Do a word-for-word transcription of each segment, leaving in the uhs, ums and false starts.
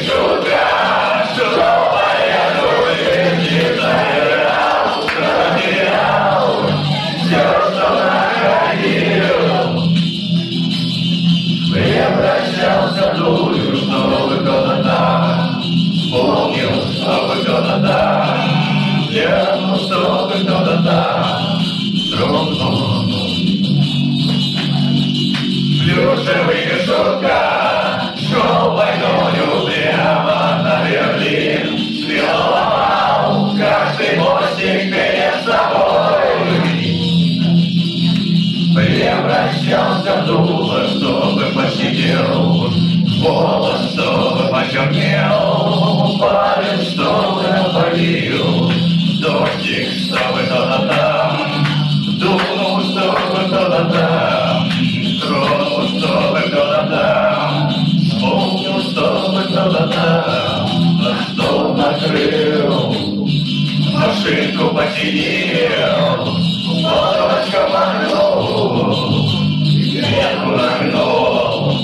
Превращался в дурью, чтобы кто-то там вспомнил, чтобы кто-то там вернул, чтобы кто-то там дрогнул. Плюшевый мешутка шел войною прямо на Берлин, свел каждый мостик перед собой. Превращался в дуло, чтобы посидел, волос, чтобы почернел, парень, чтобы опалил, дождик, чтобы кто-то там, дунул, чтобы кто-то там, тронул, чтобы кто-то там, вспомнил, чтобы кто-то там, на стол накрыл, машинку посидел, лодочка махнул, ветку нагнул.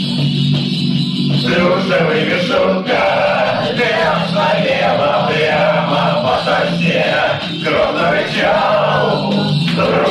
Плюшевый мешутка лез налево прямо по шоссе, грозно рычал,